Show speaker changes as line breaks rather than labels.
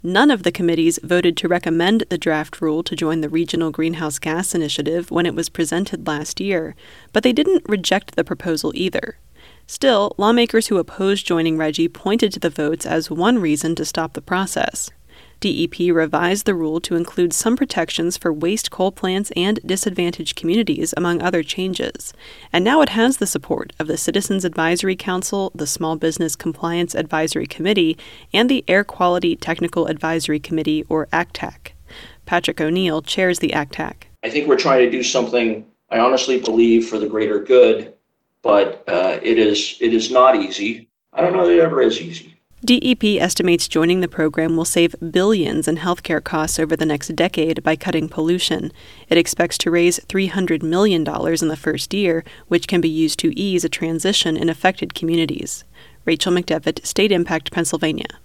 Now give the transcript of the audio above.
None of the committees voted to recommend the draft rule to join the Regional Greenhouse Gas Initiative when it was presented last year, but they didn't reject the proposal either. Still, lawmakers who opposed joining RGGI pointed to the votes as one reason to stop the process. DEP revised the rule to include some protections for waste coal plants and disadvantaged communities, among other changes. And now it has the support of the Citizens Advisory Council, the Small Business Compliance Advisory Committee, and the Air Quality Technical Advisory Committee, or ACTAC. Patrick O'Neill chairs the ACTAC.
I think we're trying to do something, I honestly believe, for the greater good, but it is not easy. I don't know that it ever is easy.
DEP estimates joining the program will save billions in healthcare costs over the next decade by cutting pollution. It expects to raise $300 million in the first year, which can be used to ease a transition in affected communities. Rachel McDevitt, State Impact, Pennsylvania.